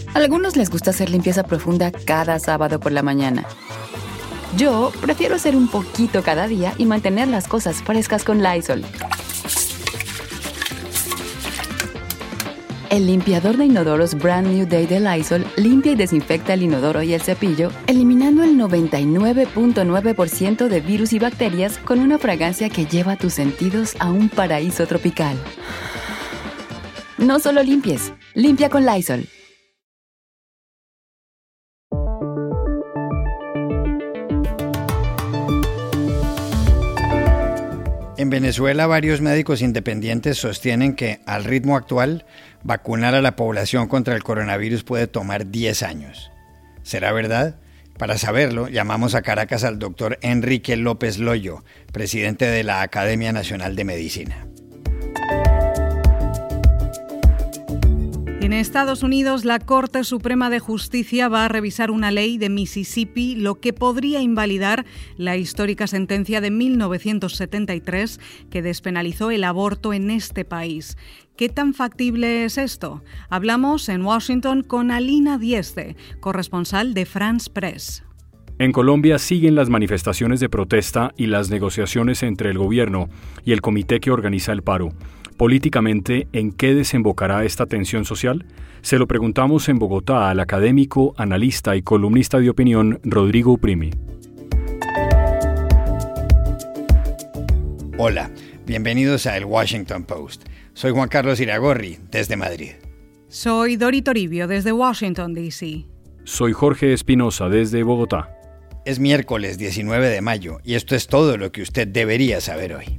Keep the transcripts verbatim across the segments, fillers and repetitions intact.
A algunos les gusta hacer limpieza profunda cada sábado por la mañana. Yo prefiero hacer un poquito cada día y mantener las cosas frescas con Lysol. El limpiador de inodoros Brand New Day de Lysol limpia y desinfecta el inodoro y el cepillo, eliminando el noventa y nueve punto nueve por ciento de virus y bacterias con una fragancia que lleva tus sentidos a un paraíso tropical. No solo limpies, limpia con Lysol. En Venezuela, varios médicos independientes sostienen que, al ritmo actual, vacunar a la población contra el coronavirus puede tomar diez años. ¿Será verdad? Para saberlo, llamamos a Caracas al doctor Enrique López Loyo, presidente de la Academia Nacional de Medicina. En Estados Unidos, la Corte Suprema de Justicia va a revisar una ley de Mississippi, lo que podría invalidar la histórica sentencia de mil novecientos setenta y tres que despenalizó el aborto en este país. ¿Qué tan factible es esto? Hablamos en Washington con Alina Dieste, corresponsal de France Press. En Colombia siguen las manifestaciones de protesta y las negociaciones entre el gobierno y el comité que organiza el paro. Políticamente, ¿en qué desembocará esta tensión social? Se lo preguntamos en Bogotá al académico, analista y columnista de opinión Rodrigo Uprimi. Hola, bienvenidos a El Washington Post. Soy Juan Carlos Iragorri, desde Madrid. Soy Dori Toribio, desde Washington, D C Soy Jorge Espinosa, desde Bogotá. Es miércoles diecinueve de mayo y esto es todo lo que usted debería saber hoy.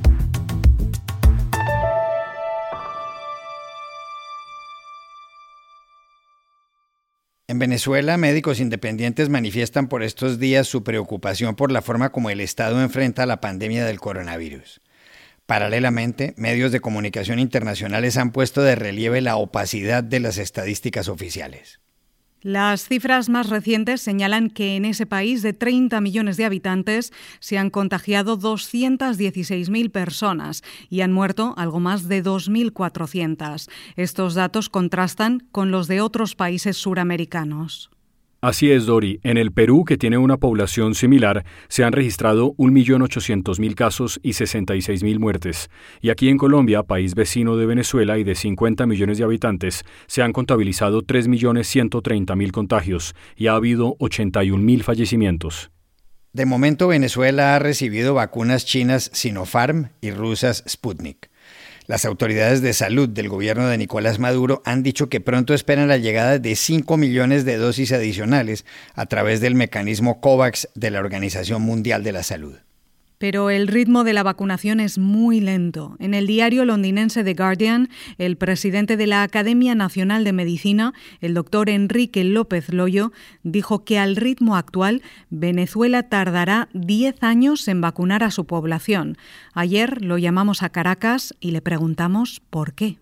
En Venezuela, médicos independientes manifiestan por estos días su preocupación por la forma como el Estado enfrenta la pandemia del coronavirus. Paralelamente, medios de comunicación internacionales han puesto de relieve la opacidad de las estadísticas oficiales. Las cifras más recientes señalan que en ese país de treinta millones de habitantes se han contagiado doscientas dieciséis mil personas y han muerto algo más de dos mil cuatrocientas. Estos datos contrastan con los de otros países suramericanos. Así es, Dori. En el Perú, que tiene una población similar, se han registrado un millón ochocientos mil casos y sesenta y seis mil muertes. Y aquí en Colombia, país vecino de Venezuela y de cincuenta millones de habitantes, se han contabilizado tres millones ciento treinta mil contagios y ha habido ochenta y un mil fallecimientos. De momento, Venezuela ha recibido vacunas chinas Sinopharm y rusas Sputnik. Las autoridades de salud del gobierno de Nicolás Maduro han dicho que pronto esperan la llegada de cinco millones de dosis adicionales a través del mecanismo COVAX de la Organización Mundial de la Salud. Pero el ritmo de la vacunación es muy lento. En el diario londinense The Guardian, el presidente de la Academia Nacional de Medicina, el doctor Enrique López Loyo, dijo que al ritmo actual Venezuela tardará diez años en vacunar a su población. Ayer lo llamamos a Caracas y le preguntamos por qué.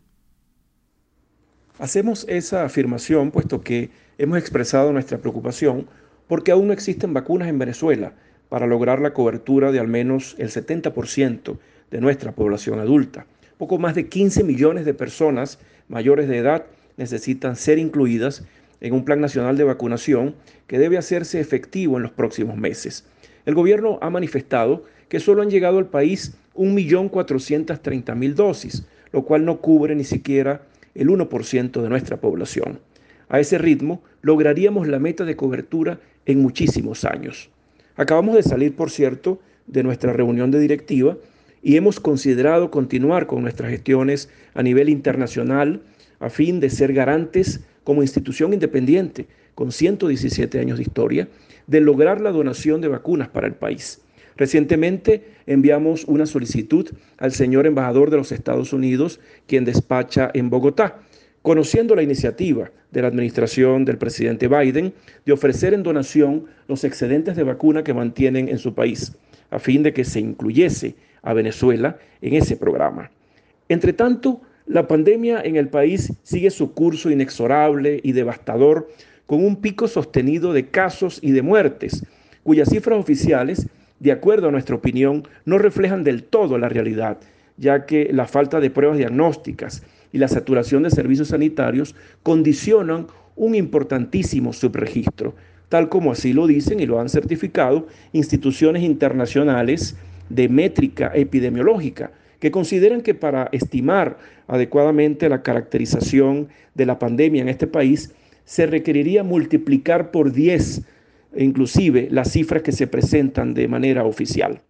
Hacemos esa afirmación puesto que hemos expresado nuestra preocupación porque aún no existen vacunas en Venezuela para lograr la cobertura de al menos el setenta por ciento de nuestra población adulta. Poco más de quince millones de personas mayores de edad necesitan ser incluidas en un plan nacional de vacunación que debe hacerse efectivo en los próximos meses. El gobierno ha manifestado que solo han llegado al país un millón cuatrocientas treinta mil dosis, lo cual no cubre ni siquiera el uno por ciento de nuestra población. A ese ritmo, lograríamos la meta de cobertura en muchísimos años. Acabamos de salir, por cierto, de nuestra reunión de directiva y hemos considerado continuar con nuestras gestiones a nivel internacional a fin de ser garantes como institución independiente con ciento diecisiete años de historia de lograr la donación de vacunas para el país. Recientemente enviamos una solicitud al señor embajador de los Estados Unidos, quien despacha en Bogotá, conociendo la iniciativa de la administración del presidente Biden de ofrecer en donación los excedentes de vacuna que mantienen en su país, a fin de que se incluyese a Venezuela en ese programa. Entre tanto, la pandemia en el país sigue su curso inexorable y devastador, con un pico sostenido de casos y de muertes, cuyas cifras oficiales, de acuerdo a nuestra opinión, no reflejan del todo la realidad, ya que la falta de pruebas diagnósticas y la saturación de servicios sanitarios condicionan un importantísimo subregistro, tal como así lo dicen y lo han certificado instituciones internacionales de métrica epidemiológica, que consideran que para estimar adecuadamente la caracterización de la pandemia en este país, se requeriría multiplicar por diez, inclusive las cifras que se presentan de manera oficial.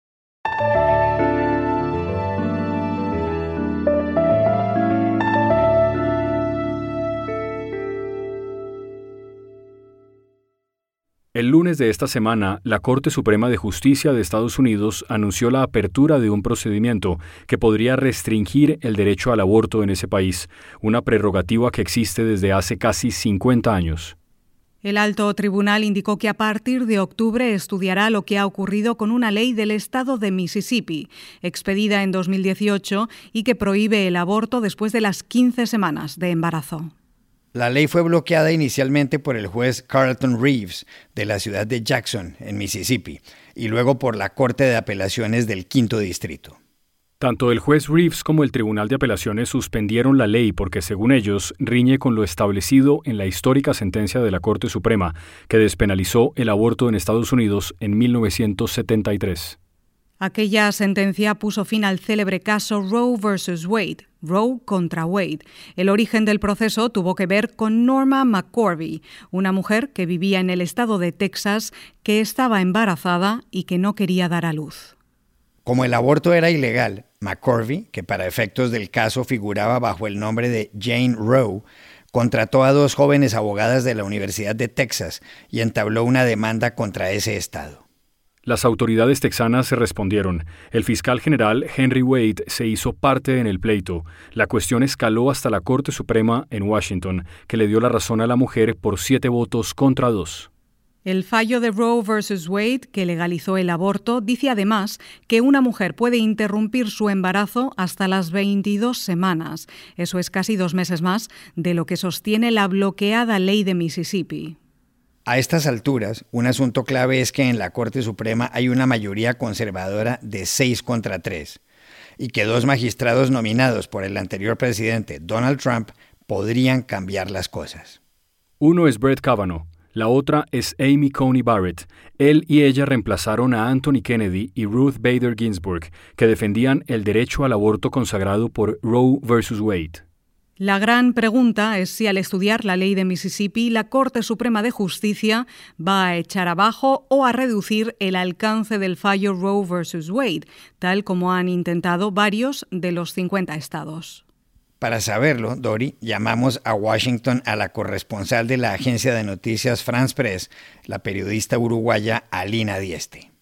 El lunes de esta semana, la Corte Suprema de Justicia de Estados Unidos anunció la apertura de un procedimiento que podría restringir el derecho al aborto en ese país, una prerrogativa que existe desde hace casi cincuenta años. El alto tribunal indicó que a partir de octubre estudiará lo que ha ocurrido con una ley del estado de Mississippi, expedida en dos mil dieciocho y que prohíbe el aborto después de las quince semanas de embarazo. La ley fue bloqueada inicialmente por el juez Carlton Reeves de la ciudad de Jackson, en Mississippi, y luego por la Corte de Apelaciones del Quinto Distrito. Tanto el juez Reeves como el Tribunal de Apelaciones suspendieron la ley porque, según ellos, riñe con lo establecido en la histórica sentencia de la Corte Suprema que despenalizó el aborto en Estados Unidos en mil novecientos setenta y tres. Aquella sentencia puso fin al célebre caso Roe versus Wade, Roe contra Wade. El origen del proceso tuvo que ver con Norma McCorvey, una mujer que vivía en el estado de Texas, que estaba embarazada y que no quería dar a luz. Como el aborto era ilegal, McCorvey, que para efectos del caso figuraba bajo el nombre de Jane Roe, contrató a dos jóvenes abogadas de la Universidad de Texas y entabló una demanda contra ese estado. Las autoridades texanas se respondieron. El fiscal general Henry Wade se hizo parte en el pleito. La cuestión escaló hasta la Corte Suprema en Washington, que le dio la razón a la mujer por siete votos contra dos. El fallo de Roe versus Wade, que legalizó el aborto, dice además que una mujer puede interrumpir su embarazo hasta las veintidós semanas. Eso es casi dos meses más de lo que sostiene la bloqueada ley de Mississippi. A estas alturas, un asunto clave es que en la Corte Suprema hay una mayoría conservadora de seis contra tres y que dos magistrados nominados por el anterior presidente, Donald Trump, podrían cambiar las cosas. Uno es Brett Kavanaugh, la otra es Amy Coney Barrett. Él y ella reemplazaron a Anthony Kennedy y Ruth Bader Ginsburg, que defendían el derecho al aborto consagrado por Roe versus Wade. La gran pregunta es si al estudiar la ley de Mississippi, la Corte Suprema de Justicia va a echar abajo o a reducir el alcance del fallo Roe versus Wade, tal como han intentado varios de los cincuenta estados. Para saberlo, Dori, llamamos a Washington a la corresponsal de la agencia de noticias France Press, la periodista uruguaya Alina Dieste.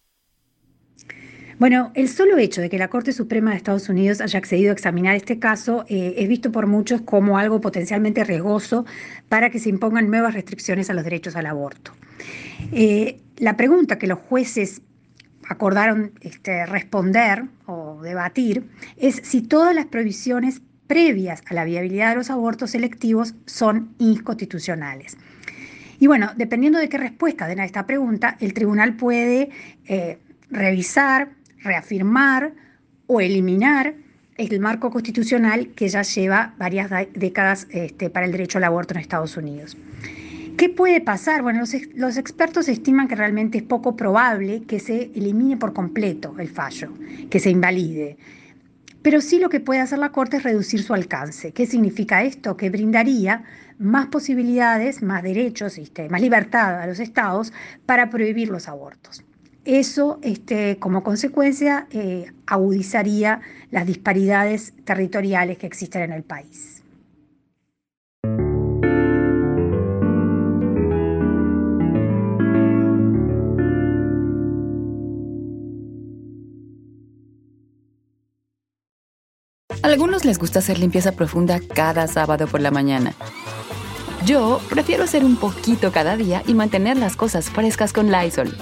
Bueno, el solo hecho de que la Corte Suprema de Estados Unidos haya accedido a examinar este caso eh, es visto por muchos como algo potencialmente riesgoso para que se impongan nuevas restricciones a los derechos al aborto. Eh, la pregunta que los jueces acordaron este, responder o debatir es si todas las prohibiciones previas a la viabilidad de los abortos selectivos son inconstitucionales. Y bueno, dependiendo de qué respuesta den a esta pregunta, el tribunal puede eh, revisar, reafirmar o eliminar el marco constitucional que ya lleva varias décadas este, para el derecho al aborto en Estados Unidos. ¿Qué puede pasar? Bueno, los, los expertos estiman que realmente es poco probable que se elimine por completo el fallo, que se invalide. Pero sí lo que puede hacer la Corte es reducir su alcance. ¿Qué significa esto? Que brindaría más posibilidades, más derechos, este, más libertad a los estados para prohibir los abortos. Eso, este, como consecuencia, eh, agudizaría las disparidades territoriales que existen en el país. A algunos les gusta hacer limpieza profunda cada sábado por la mañana. Yo prefiero hacer un poquito cada día y mantener las cosas frescas con Lysol.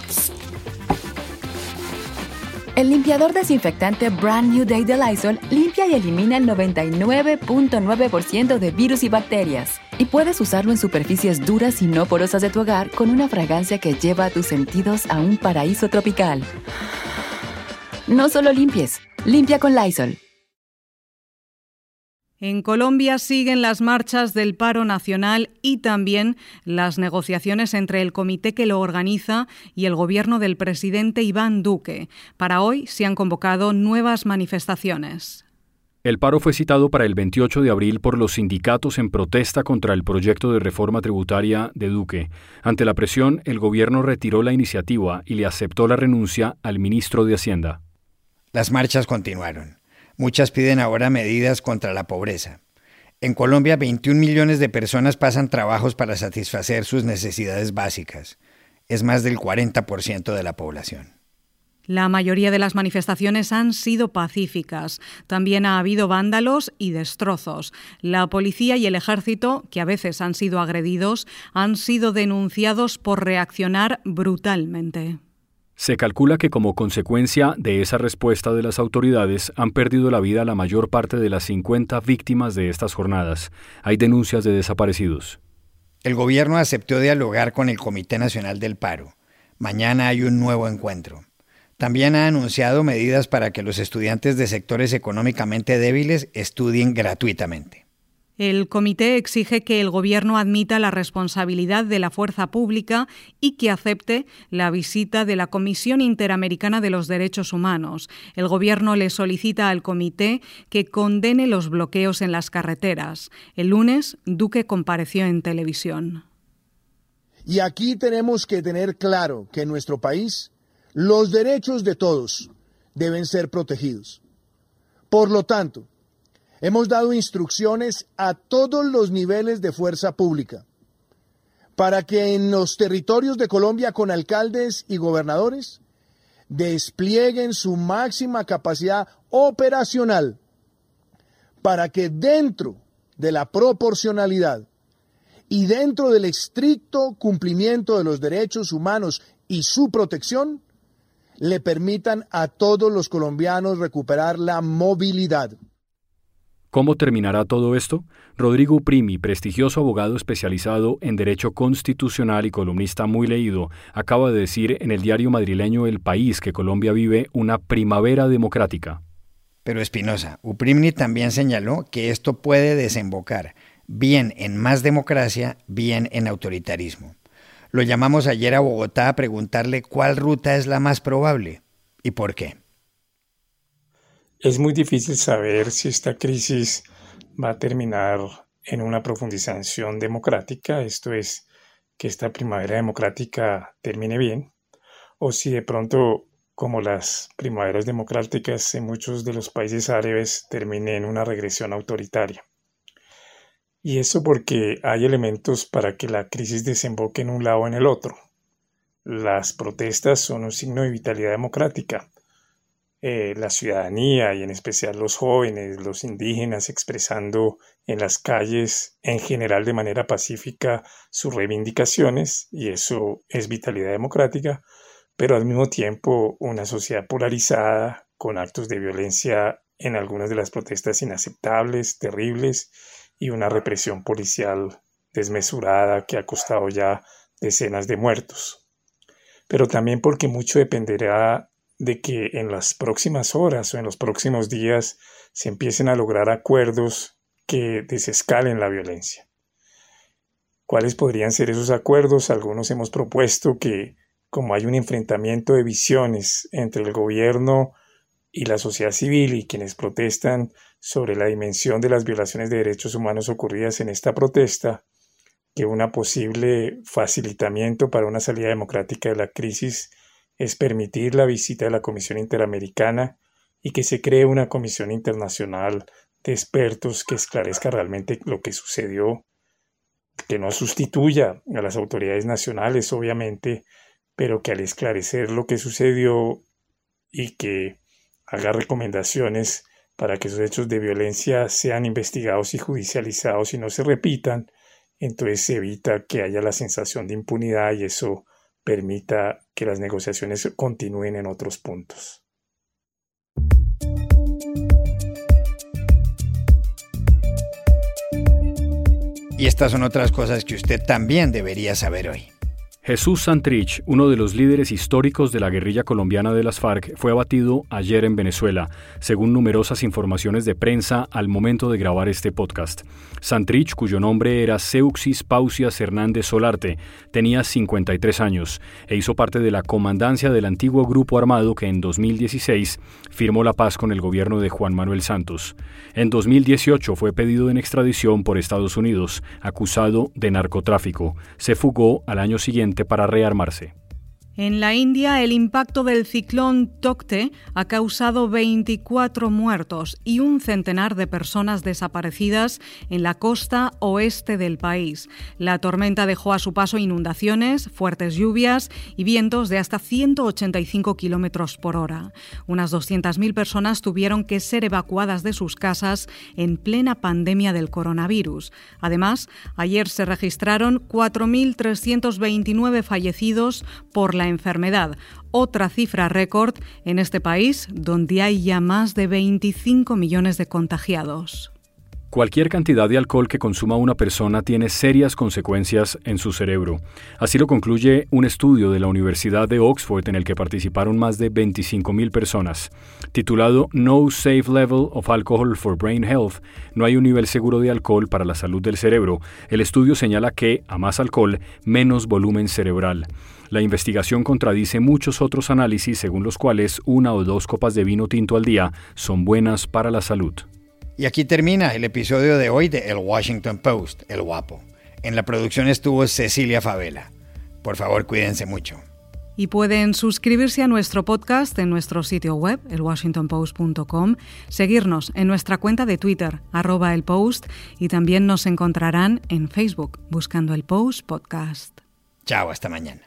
El limpiador desinfectante Brand New Day de Lysol limpia y elimina el noventa y nueve punto nueve por ciento de virus y bacterias. Y puedes usarlo en superficies duras y no porosas de tu hogar con una fragancia que lleva a tus sentidos a un paraíso tropical. No solo limpies, limpia con Lysol. En Colombia siguen las marchas del paro nacional y también las negociaciones entre el comité que lo organiza y el gobierno del presidente Iván Duque. Para hoy se han convocado nuevas manifestaciones. El paro fue citado para el veintiocho de abril por los sindicatos en protesta contra el proyecto de reforma tributaria de Duque. Ante la presión, el gobierno retiró la iniciativa y le aceptó la renuncia al ministro de Hacienda. Las marchas continuaron. Muchas piden ahora medidas contra la pobreza. En Colombia, veintiún millones de personas pasan trabajos para satisfacer sus necesidades básicas. Es más del cuarenta por ciento de la población. La mayoría de las manifestaciones han sido pacíficas. También ha habido vándalos y destrozos. La policía y el ejército, que a veces han sido agredidos, han sido denunciados por reaccionar brutalmente. Se calcula que como consecuencia de esa respuesta de las autoridades han perdido la vida la mayor parte de las cincuenta víctimas de estas jornadas. Hay denuncias de desaparecidos. El gobierno aceptó dialogar con el Comité Nacional del Paro. Mañana hay un nuevo encuentro. También ha anunciado medidas para que los estudiantes de sectores económicamente débiles estudien gratuitamente. El comité exige que el gobierno admita la responsabilidad de la fuerza pública y que acepte la visita de la Comisión Interamericana de los Derechos Humanos. El gobierno le solicita al comité que condene los bloqueos en las carreteras. El lunes, Duque compareció en televisión. Y aquí tenemos que tener claro que en nuestro país los derechos de todos deben ser protegidos. Por lo tanto, hemos dado instrucciones a todos los niveles de fuerza pública para que en los territorios de Colombia con alcaldes y gobernadores desplieguen su máxima capacidad operacional para que dentro de la proporcionalidad y dentro del estricto cumplimiento de los derechos humanos y su protección le permitan a todos los colombianos recuperar la movilidad. ¿Cómo terminará todo esto? Rodrigo Uprimi, prestigioso abogado especializado en Derecho Constitucional y columnista muy leído, acaba de decir en el diario madrileño El País que Colombia vive una primavera democrática. Pero Espinosa, Uprimi también señaló que esto puede desembocar bien en más democracia, bien en autoritarismo. Lo llamamos ayer a Bogotá a preguntarle cuál ruta es la más probable y por qué. Es muy difícil saber si esta crisis va a terminar en una profundización democrática, esto es, que esta primavera democrática termine bien, o si de pronto, como las primaveras democráticas en muchos de los países árabes, termine en una regresión autoritaria. Y eso porque hay elementos para que la crisis desemboque en un lado o en el otro. Las protestas son un signo de vitalidad democrática. Eh, la ciudadanía y en especial los jóvenes, los indígenas expresando en las calles en general de manera pacífica sus reivindicaciones, y eso es vitalidad democrática, pero al mismo tiempo una sociedad polarizada con actos de violencia en algunas de las protestas inaceptables, terribles, y una represión policial desmesurada que ha costado ya decenas de muertos. Pero también porque mucho dependerá de que en las próximas horas o en los próximos días se empiecen a lograr acuerdos que desescalen la violencia. ¿Cuáles podrían ser esos acuerdos? Algunos hemos propuesto que, como hay un enfrentamiento de visiones entre el gobierno y la sociedad civil y quienes protestan sobre la dimensión de las violaciones de derechos humanos ocurridas en esta protesta, que un posible facilitamiento para una salida democrática de la crisis es permitir la visita de la Comisión Interamericana y que se cree una comisión internacional de expertos que esclarezca realmente lo que sucedió, que no sustituya a las autoridades nacionales, obviamente, pero que al esclarecer lo que sucedió y que haga recomendaciones para que esos hechos de violencia sean investigados y judicializados y no se repitan, entonces se evita que haya la sensación de impunidad y eso permita que las negociaciones continúen en otros puntos. Y estas son otras cosas que usted también debería saber hoy. Jesús Santrich, uno de los líderes históricos de la guerrilla colombiana de las FARC, fue abatido ayer en Venezuela, según numerosas informaciones de prensa al momento de grabar este podcast. Santrich, cuyo nombre era Seuxis Pausias Hernández Solarte, tenía cincuenta y tres años e hizo parte de la comandancia del antiguo grupo armado que en dos mil dieciséis firmó la paz con el gobierno de Juan Manuel Santos. En dos mil dieciocho fue pedido en extradición por Estados Unidos, acusado de narcotráfico. Se fugó al año siguiente para rearmarse. En la India, el impacto del ciclón Tokte ha causado veinticuatro muertos y un centenar de personas desaparecidas en la costa oeste del país. La tormenta dejó a su paso inundaciones, fuertes lluvias y vientos de hasta ciento ochenta y cinco kilómetros por hora. Unas doscientas mil personas tuvieron que ser evacuadas de sus casas en plena pandemia del coronavirus. Además, ayer se registraron cuatro mil trescientos veintinueve fallecidos por la enfermedad, otra cifra récord en este país donde hay ya más de veinticinco millones de contagiados. Cualquier cantidad de alcohol que consuma una persona tiene serias consecuencias en su cerebro. Así lo concluye un estudio de la Universidad de Oxford en el que participaron más de veinticinco mil personas. Titulado No Safe Level of Alcohol for Brain Health, no hay un nivel seguro de alcohol para la salud del cerebro. El estudio señala que, a más alcohol, menos volumen cerebral. La investigación contradice muchos otros análisis según los cuales una o dos copas de vino tinto al día son buenas para la salud. Y aquí termina el episodio de hoy de El Washington Post, El Guapo. En la producción estuvo Cecilia Favela. Por favor, cuídense mucho. Y pueden suscribirse a nuestro podcast en nuestro sitio web, el washington post punto com, seguirnos en nuestra cuenta de Twitter, arroba el Post, y también nos encontrarán en Facebook, buscando El Post Podcast. Chao, hasta mañana.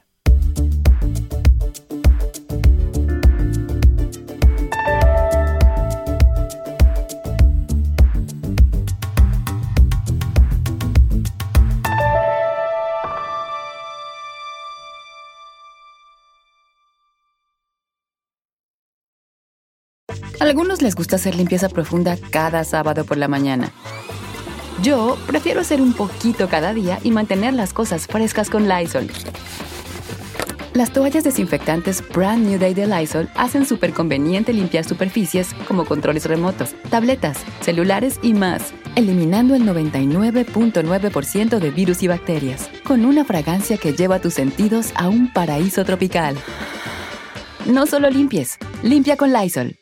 A algunos les gusta hacer limpieza profunda cada sábado por la mañana. Yo prefiero hacer un poquito cada día y mantener las cosas frescas con Lysol. Las toallas desinfectantes Brand New Day de Lysol hacen súper conveniente limpiar superficies como controles remotos, tabletas, celulares y más, eliminando el noventa y nueve punto nueve por ciento de virus y bacterias, con una fragancia que lleva tus sentidos a un paraíso tropical. No solo limpies, limpia con Lysol.